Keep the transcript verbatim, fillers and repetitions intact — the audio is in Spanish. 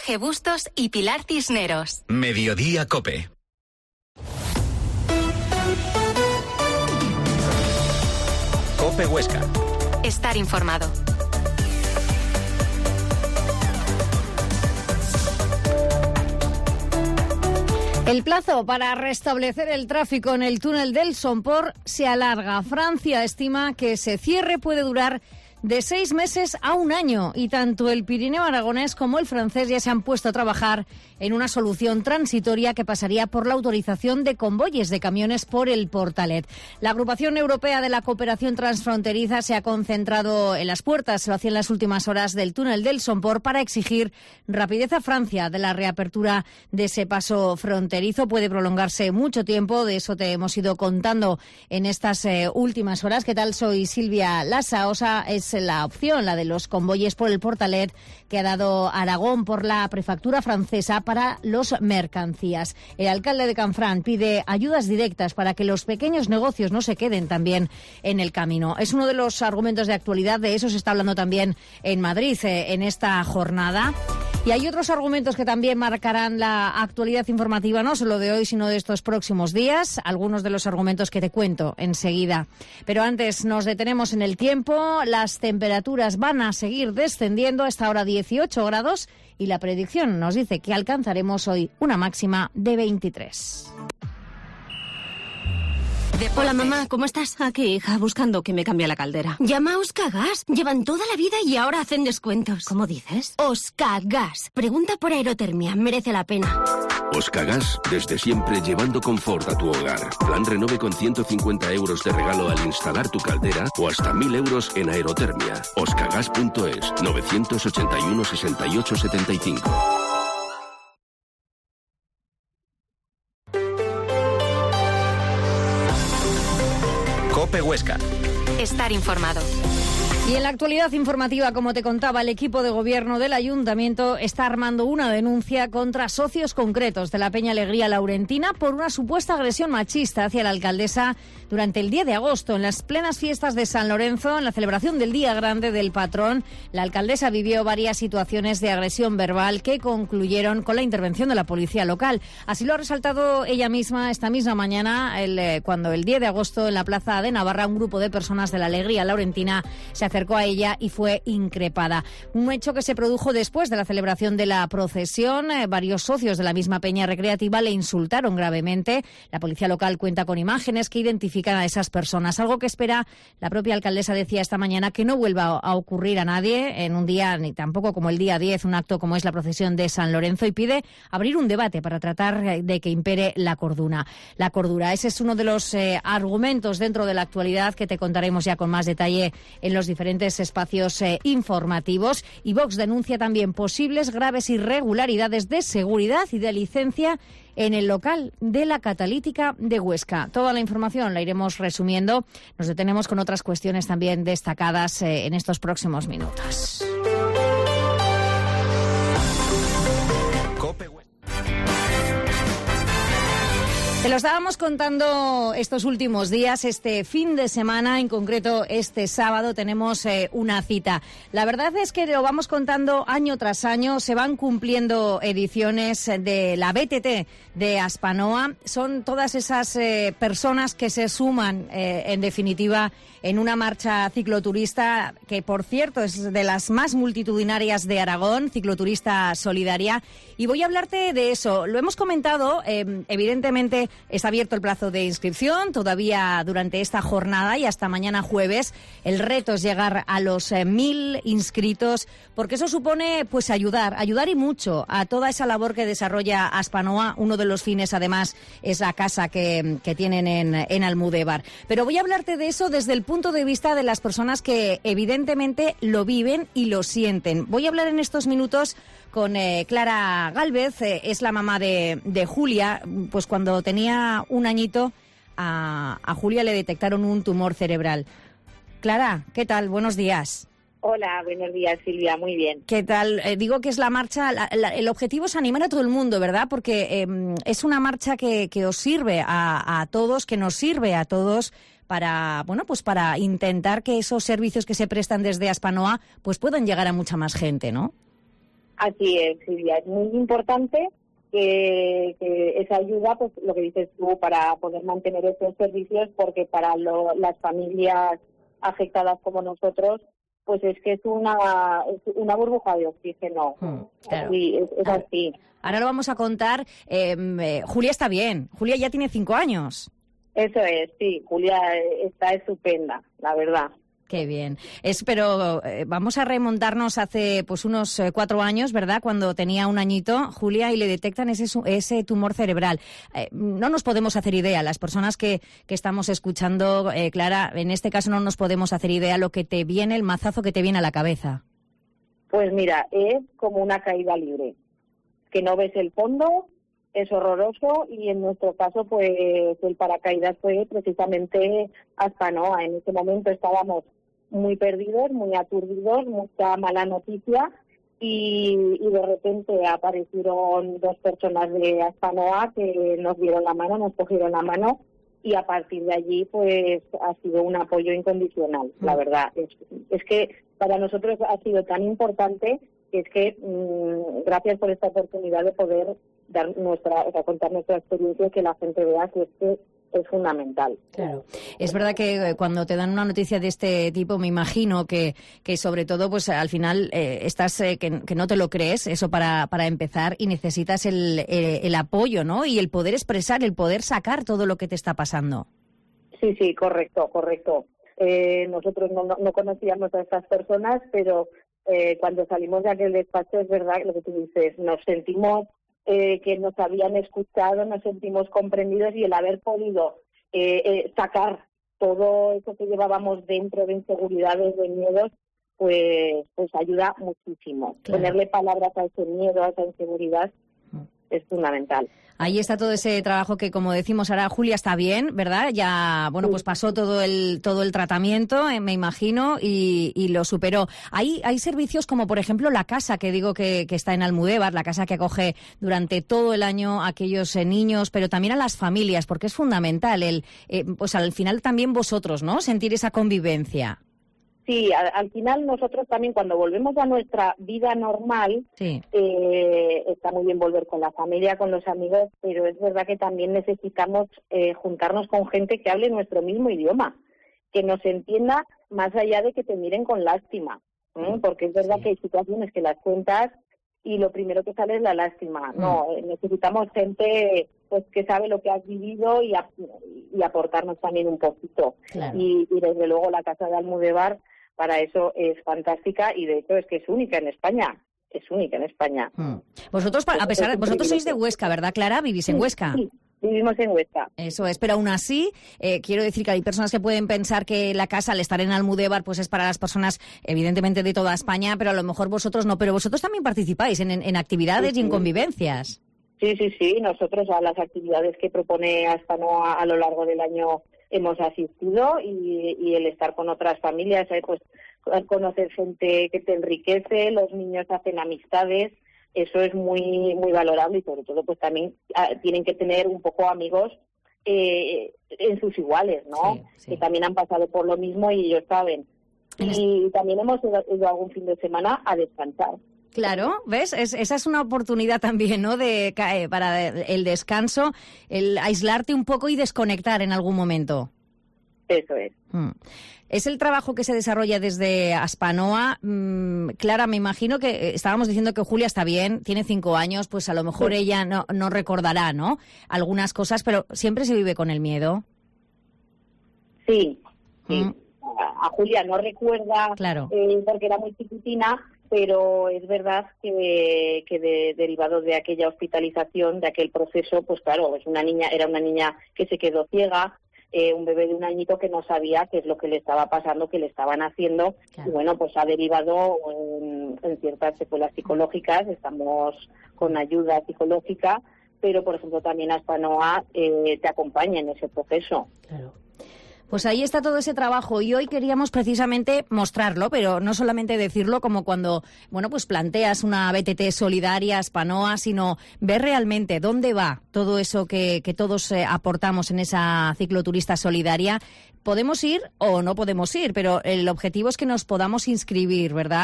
Jorge Bustos y Pilar Cisneros. Mediodía COPE. COPE Huesca. Estar informado. El plazo para restablecer el tráfico en el túnel del Somport se alarga. Francia estima que ese cierre puede durar de seis meses a un año y tanto el Pirineo aragonés como el francés ya se han puesto a trabajar en una solución transitoria que pasaría por la autorización de convoyes de camiones por el Portalet. La Agrupación Europea de la Cooperación Transfronteriza se ha concentrado en las puertas, lo hacía en las últimas horas, del túnel del Somport para exigir rapidez a Francia de la reapertura de ese paso fronterizo. Puede prolongarse mucho tiempo, de eso te hemos ido contando en estas eh, últimas horas. ¿Qué tal? Soy Silvia Lasaosa. Es la opción, la de los convoyes por el Portalet, que ha dado Aragón por la prefectura francesa para los mercancías. El alcalde de Canfrán pide ayudas directas para que los pequeños negocios no se queden también en el camino. Es uno de los argumentos de actualidad, de eso se está hablando también en Madrid eh, en esta jornada. Y hay otros argumentos que también marcarán la actualidad informativa, no solo de hoy, sino de estos próximos días. Algunos de los argumentos que te cuento enseguida. Pero antes nos detenemos en el tiempo. Las temperaturas van a seguir descendiendo hasta ahora dieciocho grados y la predicción nos dice que alcanzaremos hoy una máxima de veintitrés. Deportes. Hola mamá, ¿cómo estás? Aquí, hija, buscando que me cambie la caldera. Llama a Oscagas. Llevan toda la vida y ahora hacen descuentos. ¿Cómo dices? Oscagas. Pregunta por aerotermia, merece la pena. Oscagas, desde siempre llevando confort a tu hogar. Plan Renove con ciento cincuenta euros de regalo al instalar tu caldera o hasta mil euros en aerotermia. Oscagas punto es, novecientos ochenta y uno sesenta y ocho setenta y cinco. COPE Huesca. Estar informado. Y en la actualidad informativa, como te contaba, el equipo de gobierno del Ayuntamiento está armando una denuncia contra socios concretos de la Peña Alegría Laurentina por una supuesta agresión machista hacia la alcaldesa durante el diez de agosto, en las plenas fiestas de San Lorenzo, en la celebración del Día Grande del Patrón. La alcaldesa vivió varias situaciones de agresión verbal que concluyeron con la intervención de la policía local. Así lo ha resaltado ella misma esta misma mañana, el, eh, cuando el diez de agosto en la Plaza de Navarra un grupo de personas de la Alegría Laurentina se acercó acercó a ella y fue increpada. Un hecho que se produjo después de la celebración de la procesión. Eh, varios socios de la misma peña recreativa le insultaron gravemente. La policía local cuenta con imágenes que identifican a esas personas, algo que espera la propia alcaldesa. Decía esta mañana que no vuelva a ocurrir a nadie en un día, ni tampoco como el día diez, un acto como es la procesión de San Lorenzo, y pide abrir un debate para tratar de que impere la cordura. La cordura. Ese es uno de los eh, argumentos dentro de la actualidad que te contaremos ya con más detalle en los diferentes espacios eh, informativos. Y Vox denuncia también posibles graves irregularidades de seguridad y de licencia en el local de la Catalítica de Huesca. Toda la información la iremos resumiendo. Nos detenemos con otras cuestiones también destacadas eh, en estos próximos minutos. Te lo estábamos contando estos últimos días. Este fin de semana, en concreto este sábado, tenemos eh, una cita. La verdad es que lo vamos contando año tras año. Se van cumpliendo ediciones de la B T T de Aspanoa. Son todas esas eh, personas que se suman, eh, en definitiva, en una marcha cicloturista que, por cierto, es de las más multitudinarias de Aragón, cicloturista solidaria. Y voy a hablarte de eso. Lo hemos comentado, eh, evidentemente está abierto el plazo de inscripción todavía durante esta jornada y hasta mañana jueves. El reto es llegar a los eh, mil inscritos, porque eso supone pues ayudar, ayudar y mucho a toda esa labor que desarrolla Aspanoa. Uno de los fines, además, es la casa que, que tienen en, en Almudévar. Pero voy a hablarte de eso desde el punto de vista de las personas que evidentemente lo viven y lo sienten. Voy a hablar en estos minutos con eh, Clara Gálvez, eh, es la mamá de, de Julia. Pues cuando tenía un añito a, a Julia le detectaron un tumor cerebral. Clara, ¿qué tal? Buenos días. Hola, buenos días, Silvia, muy bien. ¿Qué tal? Eh, digo que es la marcha, la, la, el objetivo es animar a todo el mundo, ¿verdad? Porque eh, es una marcha que, que os sirve a, a todos, que nos sirve a todos para, bueno, pues para intentar que esos servicios que se prestan desde Aspanoa pues puedan llegar a mucha más gente, ¿no? Así es, Silvia, es muy importante que, que esa ayuda, pues lo que dices tú, para poder mantener esos servicios, porque para lo, las familias afectadas como nosotros, pues es que es una es una burbuja de oxígeno. Hmm, claro. Sí, es, es así. Ahora lo vamos a contar. Eh, eh, Julia está bien. Julia ya tiene cinco años. Eso es, sí. Julia está estupenda, la verdad. Qué bien. Es, pero eh, vamos a remontarnos hace pues unos eh, cuatro años, ¿verdad? Cuando tenía un añito, Julia, y le detectan ese, ese tumor cerebral. Eh, no nos podemos hacer idea, las personas que, que estamos escuchando, eh, Clara, en este caso no nos podemos hacer idea lo que te viene, el mazazo que te viene a la cabeza. Pues mira, es como una caída libre, que no ves el fondo, es horroroso, y en nuestro caso, pues el paracaídas fue precisamente Aspanoa. En ese momento estábamos muy perdidos, muy aturdidos, mucha mala noticia, y, y de repente aparecieron dos personas de Aspanoa que nos dieron la mano, nos cogieron la mano, y a partir de allí pues ha sido un apoyo incondicional, la verdad. Es, es que para nosotros ha sido tan importante que es que mmm, gracias por esta oportunidad de poder dar nuestra, o sea, contar nuestra experiencia y que la gente vea que es que es fundamental. Claro. Es verdad que cuando te dan una noticia de este tipo, me imagino que, que sobre todo, pues al final eh, estás eh, que, que no te lo crees, eso para, para empezar, y necesitas el, el, el apoyo, ¿no? Y el poder expresar, el poder sacar todo lo que te está pasando. Sí, sí, correcto, correcto. Eh, nosotros no, no, no conocíamos a estas personas, pero eh, cuando salimos de aquel despacho, es verdad lo que tú dices, nos sentimos Eh, que nos habían escuchado, nos sentimos comprendidos, y el haber podido eh, eh, sacar todo eso que llevábamos dentro de inseguridades, de miedos, pues pues ayuda muchísimo. Claro. Ponerle palabras a ese miedo, a esa inseguridad, es fundamental. Ahí está todo ese trabajo que, como decimos, ahora Julia está bien, ¿verdad? Ya, bueno, pues pasó todo el todo el tratamiento, eh, me imagino, y, y lo superó. Hay hay servicios como, por ejemplo, la casa, que digo que, que está en Almudévar, la casa que acoge durante todo el año a aquellos eh, niños, pero también a las familias, porque es fundamental el, eh, pues al final también vosotros, ¿no? Sentir esa convivencia. Sí, al, al final nosotros también, cuando volvemos a nuestra vida normal, sí. eh, está muy bien volver con la familia, con los amigos, pero es verdad que también necesitamos eh, juntarnos con gente que hable nuestro mismo idioma, que nos entienda más allá de que te miren con lástima, ¿eh? Porque es verdad sí. que hay situaciones que las cuentas y lo primero que sale es la lástima. Mm. No, eh, necesitamos gente pues que sabe lo que has vivido y, a, y aportarnos también un poquito. Claro. Y, y desde luego la Casa de Almudévar para eso es fantástica, y de hecho es que es única en España, es única en España. Hmm. Vosotros, a pesar de, vosotros sois de Huesca, ¿verdad, Clara? ¿Vivís en Huesca? Sí, sí, vivimos en Huesca. Eso es, pero aún así, eh, quiero decir que hay personas que pueden pensar que la casa, al estar en Almudévar, pues es para las personas, evidentemente, de toda España, pero a lo mejor vosotros no, pero vosotros también participáis en, en, en actividades sí, y en convivencias. Sí, sí, sí, nosotros a las actividades que propone Aspanoa a lo largo del año hemos asistido, y, y el estar con otras familias, eh, pues conocer gente que te enriquece, los niños hacen amistades, eso es muy muy valorable, y sobre todo pues también ah, tienen que tener un poco amigos eh, en sus iguales, ¿no? Sí, sí. Que también han pasado por lo mismo y ellos saben. Y también hemos ido, ido algún fin de semana a descansar. Claro, ¿ves? Es, esa es una oportunidad también, ¿no? De, eh, para el descanso, el aislarte un poco y desconectar en algún momento. Eso es. Mm. Es el trabajo que se desarrolla desde Aspanoa. Mm, Clara, me imagino que estábamos diciendo que Julia está bien, tiene cinco años, pues a lo mejor sí. ella no, no recordará, ¿no? Algunas cosas, pero siempre se vive con el miedo. Sí, sí. Mm. A Julia no recuerda, claro. eh, porque era muy chiquitina, pero es verdad que, que de, derivado de aquella hospitalización, de aquel proceso, pues claro, es una niña, era una niña que se quedó ciega, eh, un bebé de un añito que no sabía qué es lo que le estaba pasando, qué le estaban haciendo, claro. Y bueno, pues ha derivado en, en ciertas secuelas psicológicas, estamos con ayuda psicológica, pero por ejemplo también Aspanoa eh, te acompaña en ese proceso. Claro. Pues ahí está todo ese trabajo, y hoy queríamos precisamente mostrarlo, pero no solamente decirlo como cuando, bueno, pues planteas una B T T solidaria, Aspanoa, sino ver realmente dónde va todo eso que, que todos eh, aportamos en esa cicloturista solidaria. Podemos ir o no podemos ir, pero el objetivo es que nos podamos inscribir, ¿verdad?